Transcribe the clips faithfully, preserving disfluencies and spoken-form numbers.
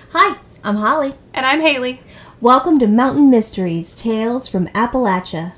Hi, I'm Holly. And I'm Haley. Welcome to Mountain Mysteries, Tales from Appalachia.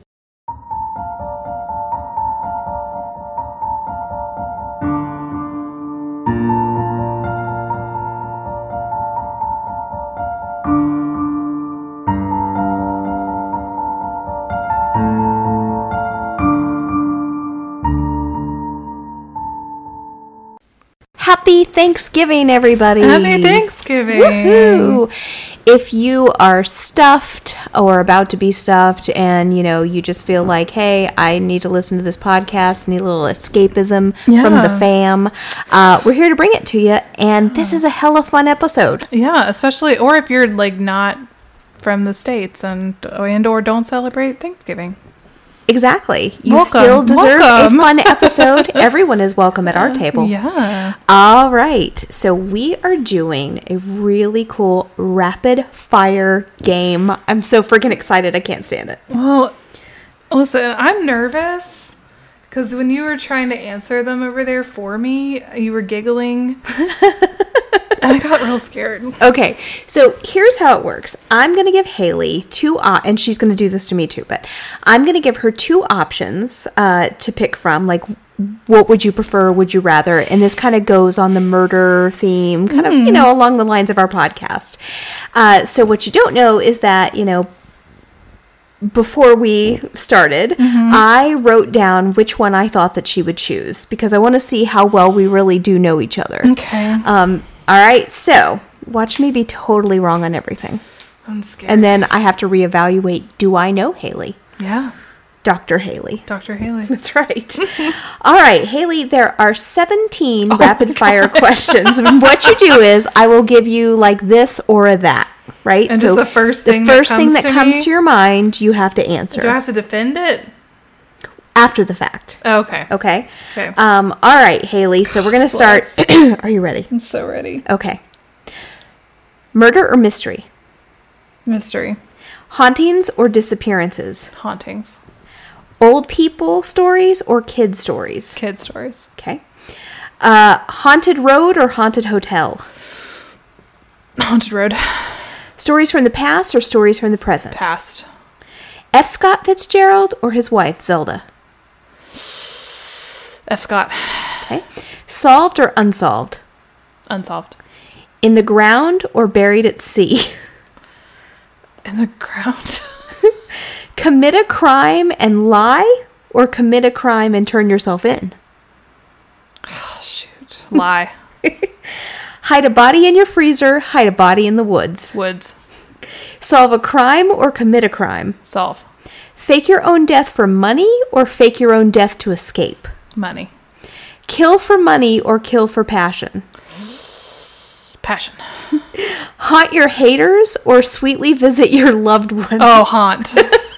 Happy Thanksgiving, everybody. Happy Thanksgiving. Woohoo! If you are stuffed or about to be stuffed and, you know, you just feel like, hey, I need to listen to this podcast, I need a little escapism yeah. from the fam, uh, we're here to bring it to you. And this is a hella fun episode. Yeah, especially, or if you're, like, not from the States and, and or don't celebrate Thanksgiving. Exactly. You welcome. still deserve welcome. a fun episode. Everyone is welcome at our table. Yeah. All right. So we are doing a really cool rapid fire game. I'm so freaking excited. I can't stand it. Well, listen, I'm nervous because when you were trying to answer them over there for me, you were giggling. And I got real scared. Okay, so here's how it works. I'm going to give Haley two, op- and she's going to do this to me too, but I'm going to give her two options uh, to pick from, like, what would you prefer, would you rather, and this kind of goes on the murder theme, kind mm. of, you know, along the lines of our podcast. Uh, so what you don't know is that, you know, before we started, mm-hmm. I wrote down which one I thought that she would choose, because I want to see how well we really do know each other. Okay. Um, all right, so watch me be totally wrong on everything. I'm scared. And then I have to reevaluate, do I know Haley? Yeah. Doctor Haley. Doctor Haley. That's right. All right, Haley, there are seventeen oh rapid fire questions. And what you do is I will give you like this or a that, right? And so just the first thing the first that comes thing that to comes me? to your mind, you have to answer. Do I have to defend it? After the fact. Oh, okay. Okay. Okay. Um, all right, Haley. So we're going to start. Are you ready? I'm so ready. Okay. Murder or mystery? Mystery. Hauntings or disappearances? Hauntings. Old people stories or kid stories? Kid stories. Okay. Uh, haunted road or haunted hotel? Haunted road. Stories from the past or stories from the present? Past. F. Scott Fitzgerald or his wife, Zelda? F. Scott. Okay. Solved or unsolved? Unsolved. In the ground or buried at sea? In the ground. Commit a crime and lie or commit a crime and turn yourself in? Oh, shoot. Lie. Hide a body in your freezer, hide a body in the woods. Woods. Solve a crime or commit a crime? Solve. Fake your own death for money or fake your own death to escape? Money. Kill for money or kill for passion? Passion. Haunt your haters or sweetly visit your loved ones? Oh, haunt.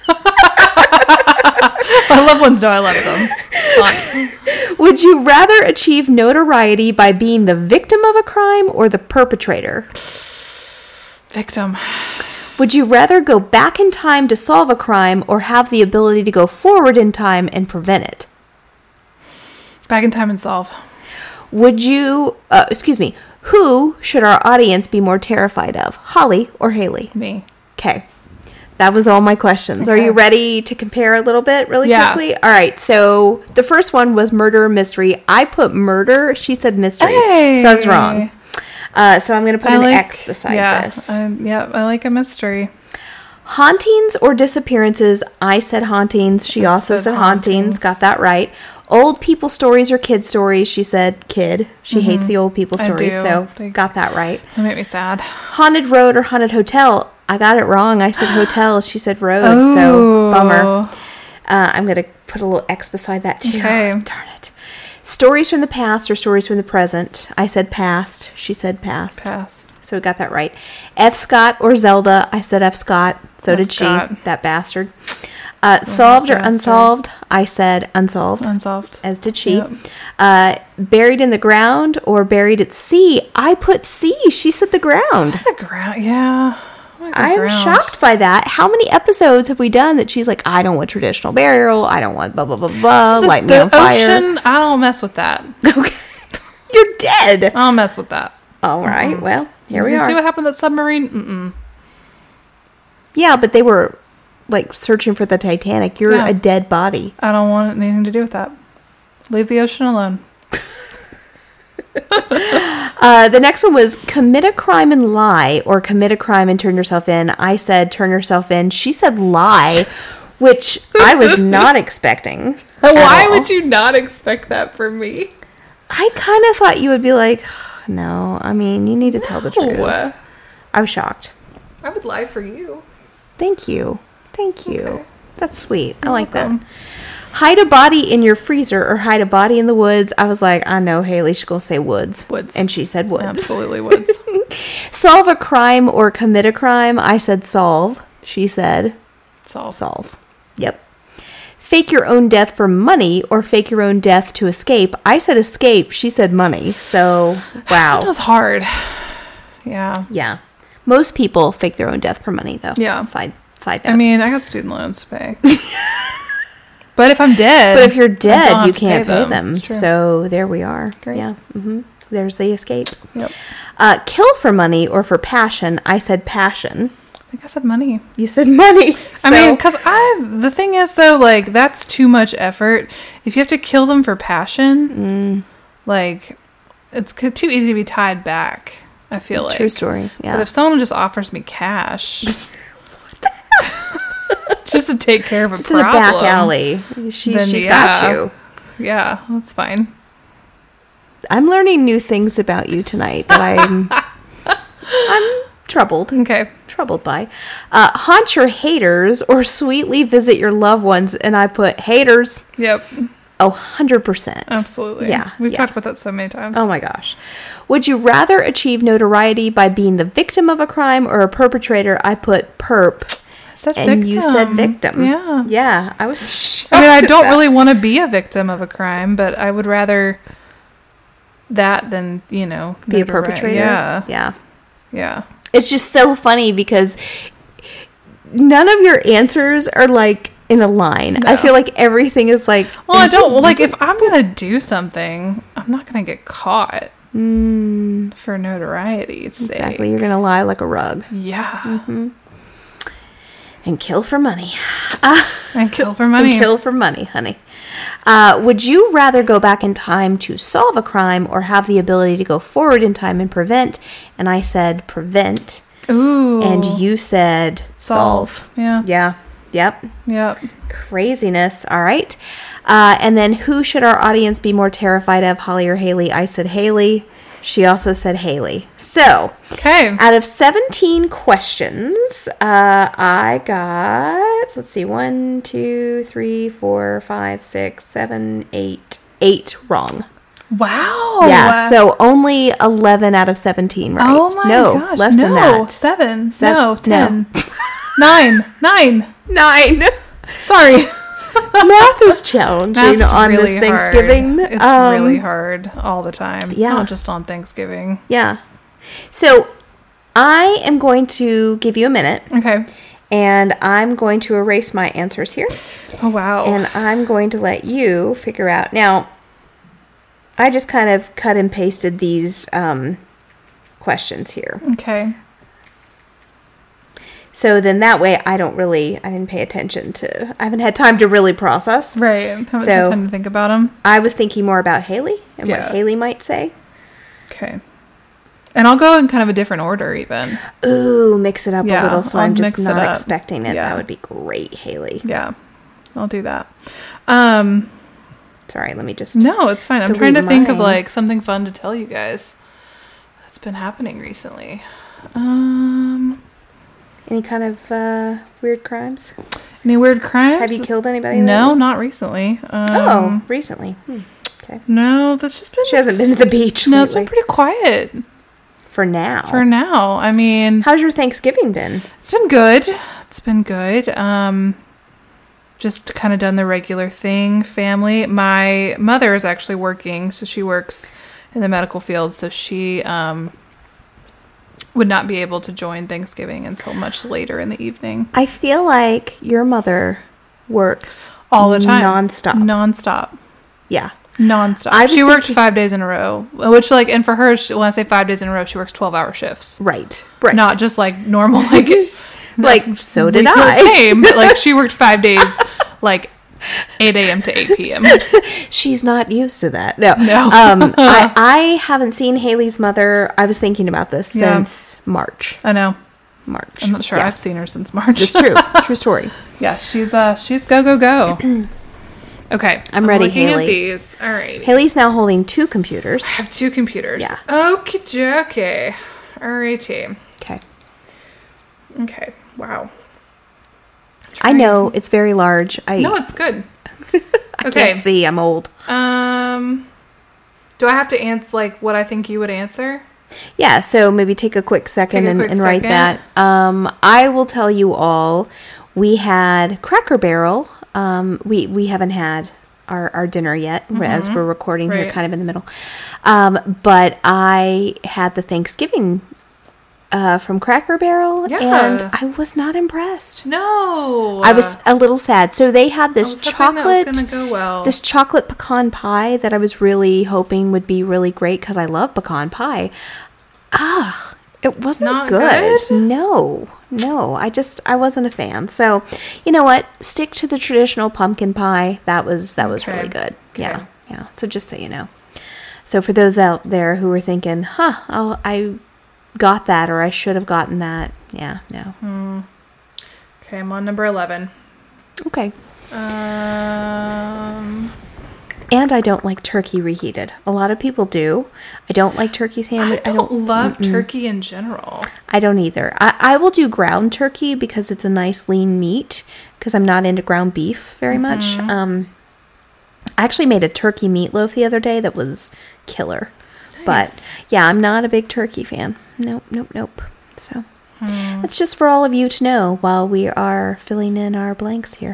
My loved ones know I love them. Haunt. Would you rather achieve notoriety by being the victim of a crime or the perpetrator? Victim. Would you rather go back in time to solve a crime or have the ability to go forward in time and prevent it? Back in time and solve. Would you, uh, excuse me, who should our audience be more terrified of, Holly or Haley? Me. Okay. That was all my questions. Okay. Are you ready to compare a little bit really yeah. quickly? All right. So the first one was murder or mystery. I put murder. She said mystery. Hey. So I was wrong. Uh, so I'm going to put I an like, X beside yeah, this. I, yeah, I like a mystery. Hauntings or disappearances? I said hauntings. She I also said said hauntings. hauntings. Got that right. Old people stories or kid stories? She said kid. She mm-hmm. hates the old people I stories. do. So They, got that right. They make me sad. Haunted road or haunted hotel? I got it wrong. I said hotel. She said road. Oh. So bummer. Uh, I'm going to put a little X beside that too. Okay. Darn it. Stories from the past or stories from the present? I said past. She said past. Past. So we got that right. F. Scott or Zelda? I said F. Scott. So F. did Scott. she. That bastard. Uh, solved or bastard. unsolved? I said unsolved. Unsolved. As did she. Yep. Uh, buried in the ground or buried at sea? I put sea. She said the ground. The ground. Yeah. Like I'm ground. shocked by that. How many episodes have we done that she's like, I don't want traditional burial. I don't want blah, blah, blah, blah. Light me the on fire. Ocean, I don't mess with that. Okay. You're dead. I don't mess with that. All right. Mm-hmm. Well, here we Did you see are. what happened to that submarine? Mm-mm. Yeah, but they were like searching for the Titanic. You're Yeah. a dead body. I don't want anything to do with that. Leave the ocean alone. Uh, the next one was commit a crime and lie, or commit a crime and turn yourself in. I said turn yourself in. She said lie, which I was not expecting. at Why all. would you not expect that from me? I kind of thought you would be like, no, I mean, you need to tell the truth. No. I was shocked. I would lie for you. Thank you. Thank you. Okay. That's sweet. I You're like welcome. that. Hide a body in your freezer or hide a body in the woods. I was like, I know Haley, she's going to say woods. Woods. And she said woods. Absolutely woods. Solve a crime or commit a crime. I said solve. She said Solve. solve. Yep. Fake your own death for money or fake your own death to escape. I said escape. She said money. So, wow. That was hard. Yeah. Yeah. Most people fake their own death for money, though. Yeah. Side, side note. I mean, I got student loans to pay. But if I'm dead. But if you're I don't dead, have you to can't pay them. It's true. So there we are. Great. Yeah. hmm There's the escape. Yep. Uh, kill for money or for passion. I said passion. I think I said money. You said money. I mean, So- because I, the thing is though, like, that's too much effort. If you have to kill them for passion, Mm, like, it's c- too easy to be tied back, I feel like. true story. Yeah. But if someone just offers me cash, just to take care of a Just in problem. a back alley. She, Then, she's yeah. got you. Yeah, that's fine. I'm learning new things about you tonight that I'm I'm troubled. Okay. Troubled by. Uh, haunt your haters or sweetly visit your loved ones. And I put haters. Yep. Oh, one hundred percent. Absolutely. Yeah, We've yeah. talked about that so many times. Oh my gosh. Would you rather achieve notoriety by being the victim of a crime or a perpetrator? I put perp. I said And victim. you said victim. Yeah. Yeah. I was shocked I mean, I at don't that. really want to be a victim of a crime, but I would rather that than, you know, be a notori- perpetrator. Yeah. Yeah. Yeah. It's just so funny because none of your answers are like in a line. I No. feel like everything is like. Well, I don't, well, like, if I'm going to do something, I'm not going to get caught Mm, for notoriety's sake. exactly. You're going to lie like a rug Yeah. and kill for money. And kill for money. And kill for money, honey. Uh, would you rather go back in time to solve a crime or have the ability to go forward in time and prevent? And I said prevent. Ooh. And you said solve. Yeah. Yeah. Yep. Yep. Craziness. All right. Uh, and then who should our audience be more terrified of, Holly or Haley? I said Haley. She also said Haley. So, Okay. out of seventeen questions, uh, I got, let's see, one, two, three, four, five, six, seven, eight, eight wrong. Wow. Yeah, so only eleven out of seventeen right. Oh my no, gosh. less no, than that. Seven. Sev- no, no. ten. Nine. Nine. Nine. Sorry. Math is challenging That's on really this Thanksgiving. hard. It's Um, really hard all the time. yeah. Not just on Thanksgiving. Yeah. So I am going to give you a minute Okay. and I'm going to erase my answers here Oh, wow. and I'm going to let you figure out. Now, I just kind of cut and pasted these um, questions here. okay. So then that way I don't really, I didn't pay attention to, I haven't had time to really process. Right. Haven't So- had time to think about them. I was thinking more about Haley and Yeah. what Haley might say. Okay. And I'll go in kind of a different order even. Ooh, mix it up Yeah, a little so I'll I'm just mix it not up. expecting it. Yeah. That would be great, Haley. Yeah. I'll do that. Um, Sorry, let me just. no, it's fine. I'm Delete trying to think of mine. like something fun to tell you guys that's been happening recently. Um, Any kind of uh, weird crimes? any weird crimes? Have you killed anybody? No, lately? not recently. Um, Oh, recently. Hmm. Okay. No, that's just been. She hasn't been to the beach No, it's lately. been pretty quiet For now. for now. I mean, How's your Thanksgiving been? it's been good. It's been good. Um, just kind of done the regular thing. Family. My mother is actually working, so she works in the medical field. So she um would not be able to join Thanksgiving until much later in the evening. I feel like your mother works All the time, nonstop. nonstop. Yeah. Nonstop. I was She worked thinking- five days in a row, which like, and for her, she, when I say five days in a row, she works twelve hour shifts. Right. Right. Not just like normal, like, like, so did we feel I. the same, but like she worked five days, like eight a.m. to eight p.m. She's not used to that. No. No. um, I, I haven't seen Haley's mother. I was thinking about this Yeah. since March. I know. March. I'm not sure Yeah. I've seen her since March. It's true. True story. Yeah, she's uh, she's go go go. Okay, I'm ready, looking Haley. at these. All right. Haley's now holding two computers. I have two computers. Yeah. Okie dokie. Alrighty. Okay. Okay. Wow. I know it's very large. I No, it's good. I Okay. can't see. I'm old. Um, do I have to answer like what I think you would answer? Yeah, so maybe take a quick second Take a and, quick and write second. that. Um, I will tell you all, we had Cracker Barrel. Um, we, we haven't had our, our dinner yet as we're recording here Right. kind of in the middle. Um, but I had the Thanksgiving uh, from Cracker Barrel, Yeah. and I was not impressed. No, I was a little sad. So they had I this was hoping that was chocolate, gonna go well. this chocolate pecan pie that I was really hoping would be really great because I love pecan pie. Ah, it wasn't Not good. good? No, no, I just I wasn't a fan. So, you know what? Stick to the traditional pumpkin pie. That was that was Okay. really good. Okay. Yeah, yeah. So just so you know. So for those out there who were thinking, "Huh, I'll, I got that," or "I should have gotten that," yeah, no. Okay, I'm on number eleven. Okay. Um, And I don't like turkey reheated. A lot of people do. I don't like turkey I sandwich. don't, love turkey in general. I don't either. I, I will do ground turkey because it's a nice lean meat because I'm not into ground beef very much. Um, I actually made a turkey meatloaf the other day that was killer. Nice. But yeah, I'm not a big turkey fan. Nope, nope, nope. So it's just for all of you to know while we are filling in our blanks here.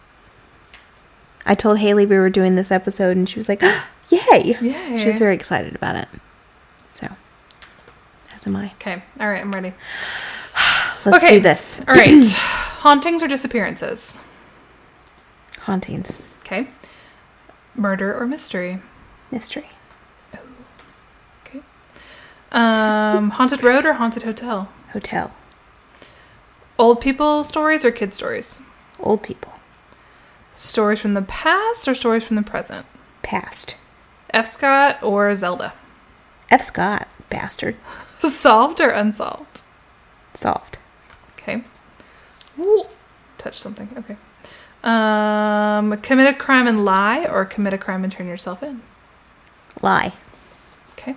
I told Haley we were doing this episode and she was like, yay! Yay. She was very excited about it. So, as am I. Okay, all right, I'm ready. Let's Okay. do this. All right, hauntings or disappearances. Hauntings. Okay, murder or mystery. Mystery. Okay, um, haunted road or haunted hotel. Hotel. Old people stories or kid stories. Old people. Stories from the past or stories from the present. Past. F. Scott or Zelda. F. Scott. Bastard. Solved or unsolved. Solved. Okay. Ooh, touch something. Okay. Um, commit a crime and lie or commit a crime and turn yourself in. Lie. Okay.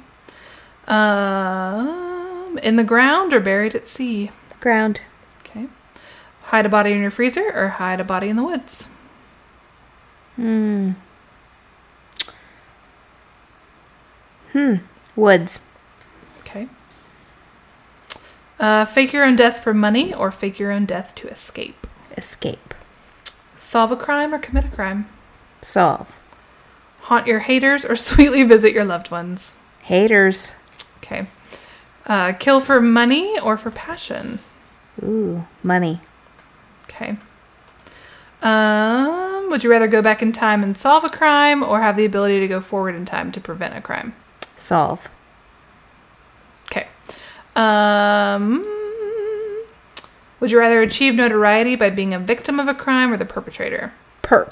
Um, in the ground or buried at sea. Ground. Okay. Hide a body in your freezer or hide a body in the woods. Hmm. Hmm. Woods. Okay. Uh, fake your own death for money or fake your own death to escape. Escape. Solve a crime or commit a crime. Solve. Haunt your haters or sweetly visit your loved ones. Haters. Okay. Uh, kill for money or for passion. Ooh. Money. Okay. Um, would you rather go back in time and solve a crime or have the ability to go forward in time to prevent a crime? Solve. Okay. Um, would you rather achieve notoriety by being a victim of a crime or the perpetrator? Perp.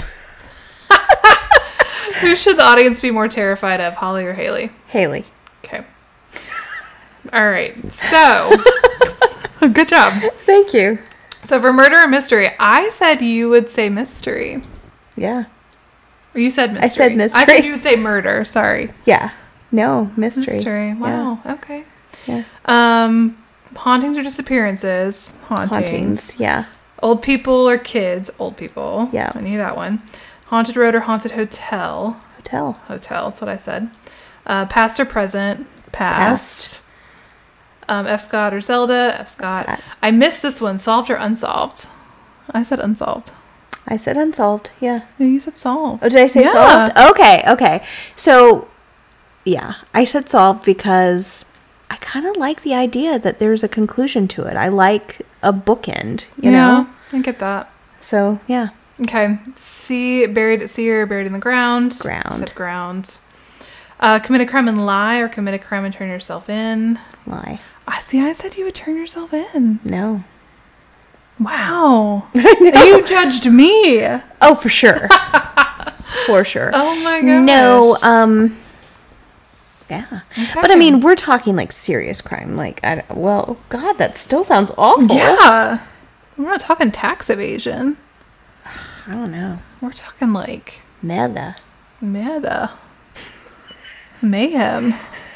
Who should the audience be more terrified of, Holly or Haley? Haley. Okay. All right. So, good job. Thank you. So for murder or mystery, I said you would say mystery. Yeah. Or you said mystery. I said mystery. I said you would say murder. Sorry. Yeah. No. Mystery. Mystery. Wow. Okay. Yeah. Um, hauntings or disappearances? Hauntings. Hauntings. Yeah. Old people or kids? Old people. Yeah. I knew that one. Haunted road or haunted hotel? Hotel. Hotel. That's what I said. Uh, past or present? Past. Past. Um, F. Scott or Zelda? F. Scott. Scott. I missed this one. Solved or unsolved? I said unsolved. I said unsolved. Yeah. No, you said solved. Oh, did I say Yeah. solved? Okay. Okay. So, yeah, I said solved because I kind of like the idea that there's a conclusion to it. I like a bookend, you yeah, know? I get that. So, yeah. Okay. See, buried at sea or buried in the ground. Ground. You said ground. Uh, commit a crime and lie, or commit a crime and turn yourself in. Lie. I see. I said you would turn yourself in. No. Wow. I know. You judged me. Oh, for sure. For sure. Oh my gosh. No, um, yeah. Okay. But I mean, we're talking like serious crime. Like, I, well, God, that still sounds awful. Yeah. We're not talking tax evasion. I don't know. We're talking like Meta. meta. Mayhem.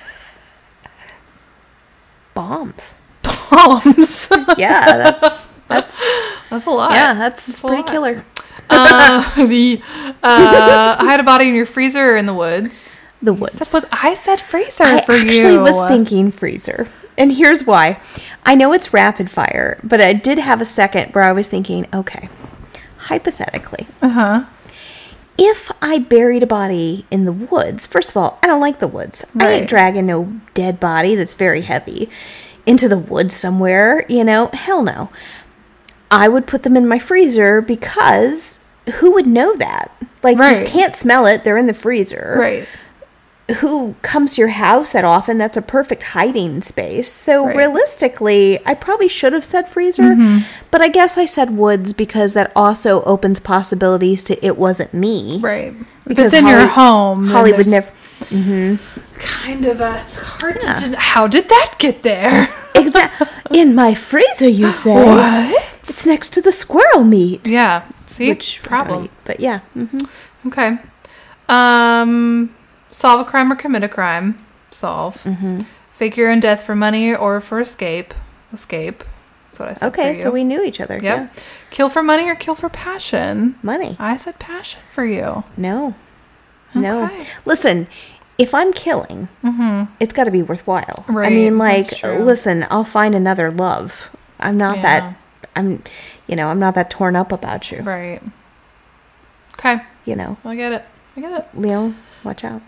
Bombs. Bombs. Yeah, that's, that's, That's a lot. yeah, that's, That's a pretty lot. killer. uh, the, uh, hide a body in your freezer or in the woods. The You woods. said woods. I said freezer I for you. actually was thinking freezer. And here's why. I know it's rapid fire, but I did have a second where I was thinking, okay, hypothetically, Uh-huh. if I buried a body in the woods, first of all, I don't like the woods. I Right. ain't dragging no dead body that's very heavy into the woods somewhere, you know? Hell no. I would put them in my freezer because who would know that? Like, Right. you can't smell it. They're in the freezer. Right. Who comes to your house that often? That's a perfect hiding space. So Right. realistically, I probably should have said freezer, but I guess I said woods because that also opens possibilities to it wasn't me. Right. If Because it's in your Holly- home. then Hollywood there's never. Kind of a. It's hard Yeah. to. How did that get there? Exactly. In my freezer, you say? What? It's next to the squirrel meat. Yeah. See? Which problem. right, but yeah. hmm Okay. Um, solve a crime or commit a crime. Solve. Mm-hmm. Fake your own death for money or for escape. Escape. That's what I said. Okay, for you. so we knew each other. Yep. Yeah. Kill for money or kill for passion. Money. I said passion for you. No. No. Okay. Listen, if I'm killing, it's got to be worthwhile. I Right, mean, like, that's true. listen, I'll find another love. I'm not Yeah. that, I'm, you know, I'm not that torn up about you. Right. Okay. You know, I get it. I get it. Leon, watch out.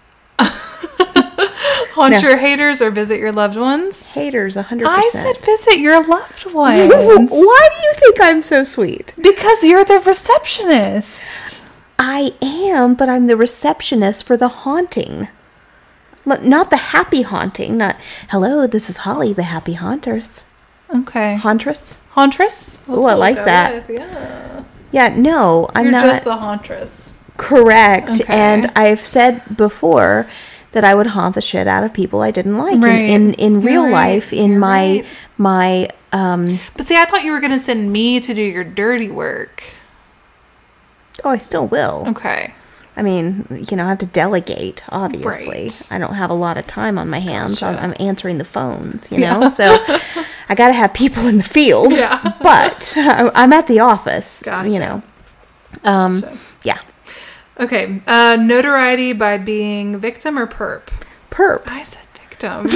Haunt No. your haters or visit your loved ones. Haters, one hundred I percent. said visit your loved ones. Why do you think I'm so sweet? Because you're the receptionist. I am, but I'm the receptionist for the haunting. L- Not the happy haunting, not, hello, this is Holly, the happy haunters. Okay. Hauntress? Hauntress? Ooh, I what like we'll go that. with, Yeah. Yeah, no, I'm You're not. just the hauntress. Correct. Okay. And I've said before that I would haunt the shit out of people I didn't like. Right. In, in, in You're real right. life, in You're my, right. my, um, But see, I thought you were going to send me to do your dirty work. oh, I still will. Okay. I mean, you know, I have to delegate, obviously. Right. I don't have a lot of time on my hands. Gotcha. I'm, I'm answering the phones, you know? So I got to have people in the field. Yeah. But I'm at the office, Gotcha. you know. Um, Gotcha. Yeah. Okay. Uh, notoriety by being victim or perp? Perp. I said victim.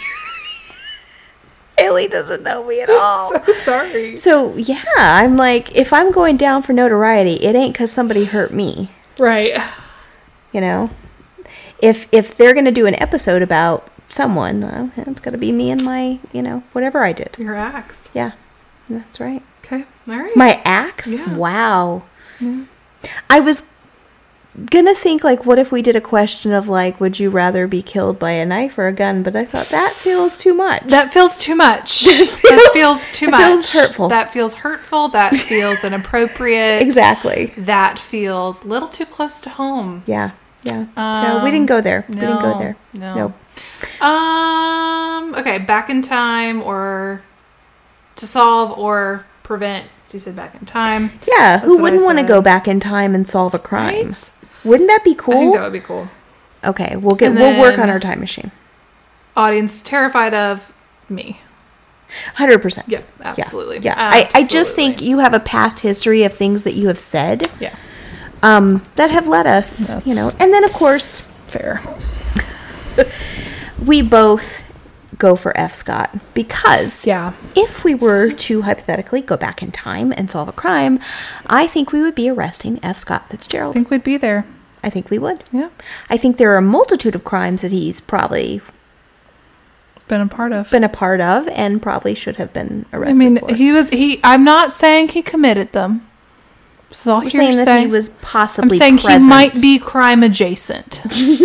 Haley doesn't know me at all. So sorry. So, yeah, I'm like, if I'm going down for notoriety, it ain't because somebody hurt me, Right. you know? If if they're going to do an episode about someone, well, it's got to be me and my, you know, whatever I did. Your axe. Yeah, that's right. Okay. All right. My axe? Yeah. Wow. Yeah. I was going to think, like, what if we did a question of, like, would you rather be killed by a knife or a gun? But I thought that feels too much. That feels too much. that feels too it much. feels hurtful. That feels hurtful. That feels inappropriate. Exactly. That feels a little too close to home. Yeah. Yeah. so Um, we didn't go there. we didn't go no, there. no. Nope. Um. Okay. Back in time, or to solve or prevent. You said back in time. Yeah. That's Who what I wouldn't want to said. go back in time and solve a crime? Right? Wouldn't that be I think cool? that would be cool. Okay. We'll get. And We'll work on then- our time machine. Audience terrified of me. Hundred percent. Yep. Absolutely. Yeah. I, I just think Absolutely. you have a past history of things that you have said. Yeah. Um, that have led us, That's- you know, and then of course Fair. we both go for F. Scott because Yeah. if we were to hypothetically go back in time and solve a crime, I think we would be arresting F. Scott I Fitzgerald. think we'd be there. I think we would. Yeah. I think there are a multitude of crimes that he's probably Been a part of. been a part of and probably should have been I arrested mean, for. he was he. I'm not saying he committed them. This is all We're saying hearsay. that he was possibly I'm saying present. he might be crime adjacent.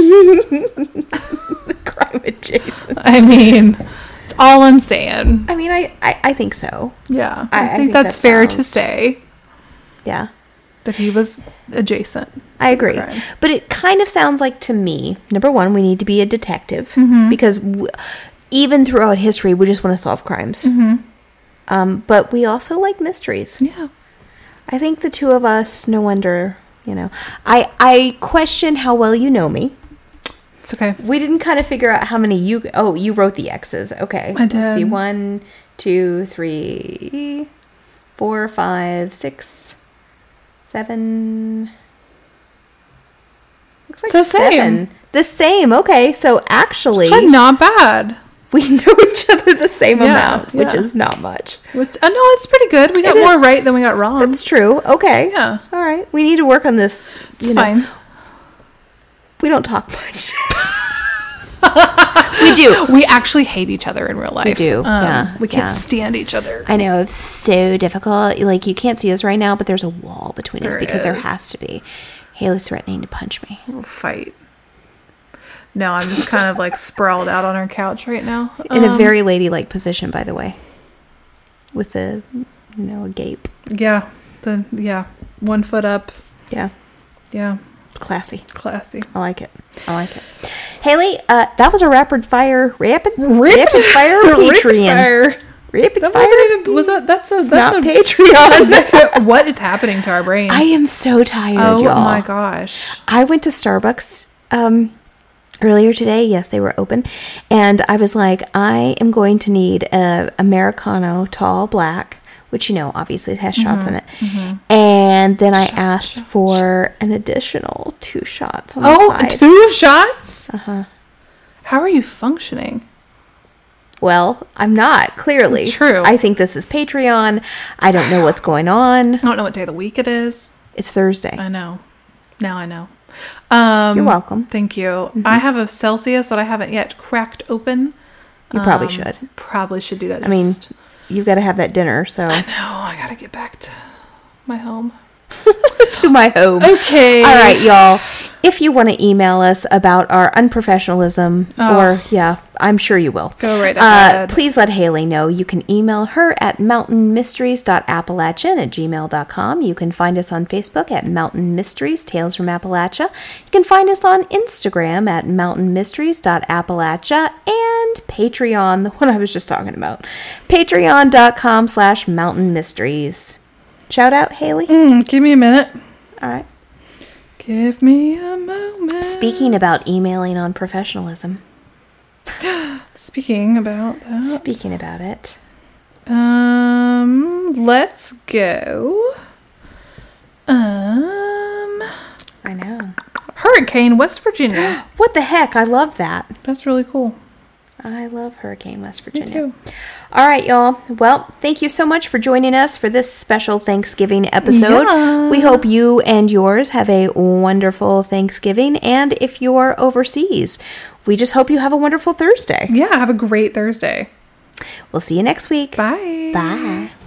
crime adjacent. I mean, that's all I'm saying. I mean, I, I, I think so. Yeah, I- I, I think, think that's that fair to sounds- say Yeah. that he was adjacent. I agree. Crime. But it kind of sounds like to me, number one, we need to be a detective Mm-hmm. because w- even throughout history, we just want to solve crimes. Mm-hmm. Um, but we also like mysteries. Yeah. I think the two of us, no wonder, you know. I, I question how well you know me. It's okay. We didn't kind of figure out how many you... Oh, you wrote the X's. Okay. I Let's see. did. One, two, three, four, five, six, seven... Looks like So same. seven. The same. Okay, so actually, Actually, not bad. we know each other the same Yeah, amount, which yeah. is not much. Which I know it's pretty good. We got It more is. right than we got wrong. That's true. Okay. Yeah. All right. We need to work on this. It's you know. fine. We don't talk much. We do. We actually hate each other in real life. We do, yeah, We can't yeah. stand each other. I know it's so difficult. Like you can't see us right now, but there's a wall between us There because there is. has to be. Haley's threatening to punch me. We'll fight. No, I'm just kind of like sprawled out on our couch right now. In a Um, very ladylike position, by the way. With a, you know, a gape. Yeah. The yeah. One foot up. Yeah. Yeah. Classy. Classy. I like it. I like it. Haley, uh, that was a rapid fire, rapid, rapid fire Patreon. Fire. Rapid That fire. wasn't even. Was that? That's a. It's That's not a. Patreon. What is happening to our brains? I am so tired, Oh y'all. my gosh. I went to Starbucks um, earlier today. Yes, they were open. And I was like, I am going to need a Americano tall black, which, you know, obviously has shots in it. And then I asked for an additional two shots on the Oh, side. two shots? Uh-huh. How are you functioning? Well, I'm not, clearly. True. I think this is Patreon. I don't know what's going on. I don't know what day of the week it is. It's Thursday. I know. Now I know. Um, You're welcome. Thank you. I have a Celsius that I haven't yet cracked open. You probably Um, should. Probably should do that. I mean, just- you've got to have that dinner, so I know. I gotta get back to my home. to my home. Okay. All right, y'all. If you want to email us about our unprofessionalism, Oh. or yeah, I'm sure you will. Go right Uh, ahead. please let Haley know. You can email her at mountain mysteries dot appalachian at gmail dot com. You can find us on Facebook at Mountain Mysteries, Tales from Appalachia. You can find us on Instagram at mountain mysteries dot appalachia and Patreon, the one I was just talking about, patreon dot com slash mountain mysteries. Shout out, Haley. Mm, give me a minute. All right. Give me a moment. Speaking about emailing on professionalism. Speaking about that. Speaking about it. Um, let's go. Um, I know. Hurricane, West Virginia. What the heck? I love that. That's really cool. I love Hurricane West Me Virginia. too. All right, y'all. Well, thank you so much for joining us for this special Thanksgiving episode. Yeah. We hope you and yours have a wonderful Thanksgiving. And if you're overseas, we just hope you have a wonderful Thursday. Yeah, have a great Thursday. We'll see you next week. Bye. Bye.